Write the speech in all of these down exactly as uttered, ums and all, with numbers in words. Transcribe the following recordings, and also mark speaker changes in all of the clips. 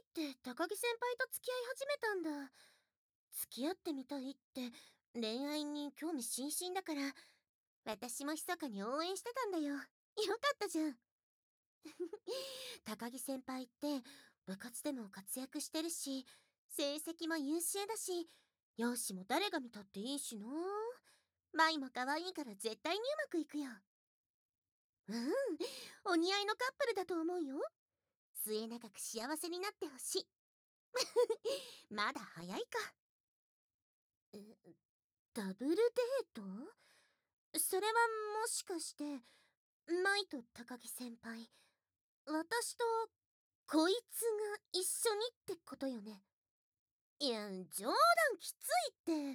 Speaker 1: って高木先輩と付き合い始めたんだ。付き合ってみたいって恋愛に興味津々だから、私も密かに応援してたんだよ。よかったじゃん。高木先輩って部活でも活躍してるし、成績も優秀だし、容姿も誰が見たっていいしな。舞も可愛いから絶対にうまくいくよ。うん、お似合いのカップルだと思うよ。末永く幸せになってほしい。まだ早いか。え、ダブルデート？それはもしかして、舞と高木先輩、私とこいつが一緒にってことよね。いや、冗談きついって。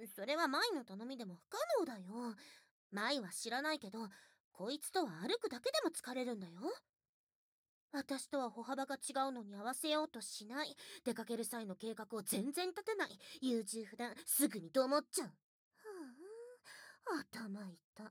Speaker 1: それは舞の頼みでも不可能だよ。舞は知らないけど、こいつとは歩くだけでも疲れるんだよ。私とは歩幅が違うのに合わせようとしない。出かける際の計画を全然立てない。優柔不断、すぐにと思っちゃう。はあ、頭痛。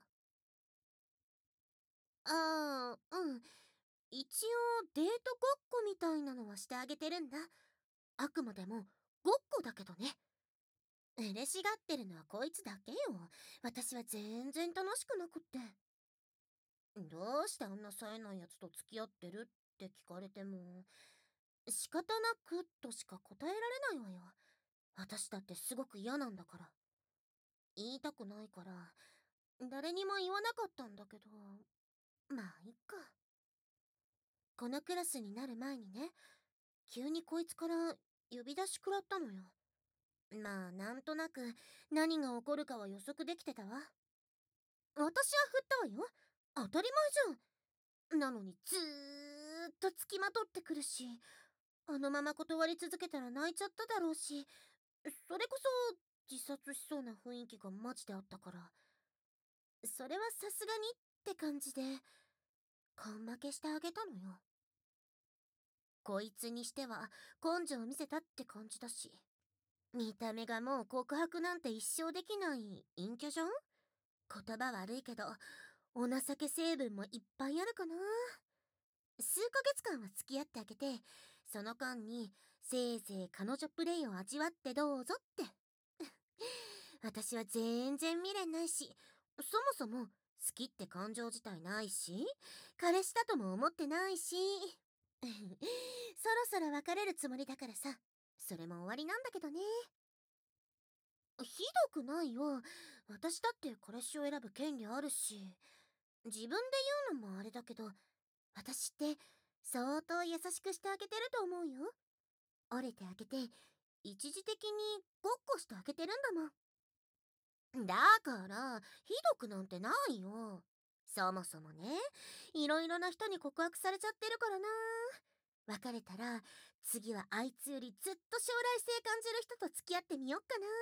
Speaker 1: ああ、うん。一応デートごっこみたいなのはしてあげてるんだ。あくまでもごっこだけどね。嬉しがってるのはこいつだけよ。私は全然楽しくなくって。どうしてあんな冴えないやつと付き合ってるって聞かれても、仕方なくとしか答えられないわよ。私だってすごく嫌なんだから。言いたくないから、誰にも言わなかったんだけど、まあいっか。このクラスになる前にね、急にこいつから呼び出し食らったのよ。まあなんとなく何が起こるかは予測できてたわ。私は振ったわよ。当たり前じゃん。なのにずーっとつきまとってくるし、あのまま断り続けたら泣いちゃっただろうし、それこそ自殺しそうな雰囲気がマジであったから、それはさすがにって感じで根負けしてあげたのよ。こいつにしては根性を見せたって感じだし、見た目がもう告白なんて一生できない陰キャじゃん。言葉悪いけどお情け成分もいっぱいあるかな。数ヶ月間は付き合ってあげて、その間にせいぜい彼女プレイを味わってどうぞって。私は全然未練ないし、そもそも好きって感情自体ないし、彼氏だとも思ってないし。そろそろ別れるつもりだからさ、それも終わりなんだけどね。ひどくないよ。私だって彼氏を選ぶ権利あるし、自分で言うのもあれだけど、私って相当優しくしてあげてると思うよ。折れてあげて、一時的にごっこしてあげてるんだもん。だから、ひどくなんてないよ。そもそもね、いろいろな人に告白されちゃってるからな。別れたら、次はあいつよりずっと将来性感じる人と付き合ってみよっかな。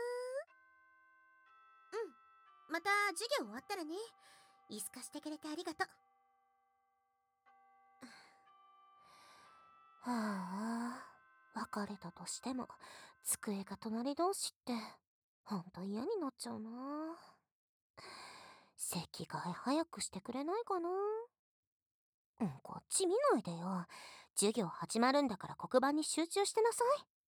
Speaker 1: うん。また授業終わったらね。椅子貸してくれてありがとう。はあ、別れたとしても、机が隣同士って、ほんと嫌になっちゃうな。席替え早くしてくれないかな。うん、こっち見ないでよ。授業始まるんだから黒板に集中してなさい。